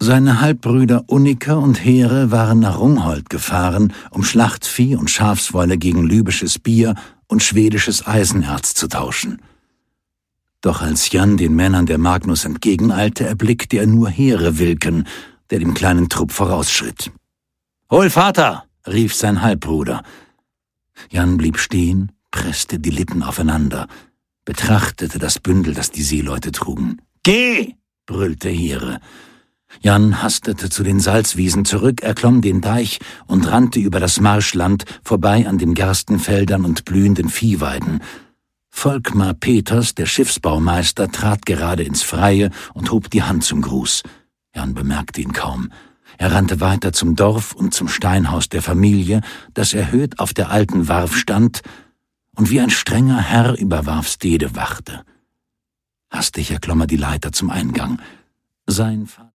Seine Halbbrüder Unnike und Here waren nach Rungholt gefahren, um Schlachtvieh und Schafswolle gegen lübisches Bier und schwedisches Eisenerz zu tauschen. Doch als Jan den Männern der Magnus entgegeneilte, erblickte er nur Here Wilken, der dem kleinen Trupp vorausschritt. »Hol Vater!« rief sein Halbbruder. Jan blieb stehen, presste die Lippen aufeinander, betrachtete das Bündel, das die Seeleute trugen. »Geh!« brüllte Here. Jan hastete zu den Salzwiesen zurück, erklomm den Deich und rannte über das Marschland, vorbei an den Gerstenfeldern und blühenden Viehweiden. Volkmar Peters, der Schiffsbaumeister, trat gerade ins Freie und hob die Hand zum Gruß. Jan bemerkte ihn kaum. Er rannte weiter zum Dorf und zum Steinhaus der Familie, das erhöht auf der alten Warf stand und wie ein strenger Herr über Warfstede wachte. Hastig erklomm er die Leiter zum Eingang. Sein Vater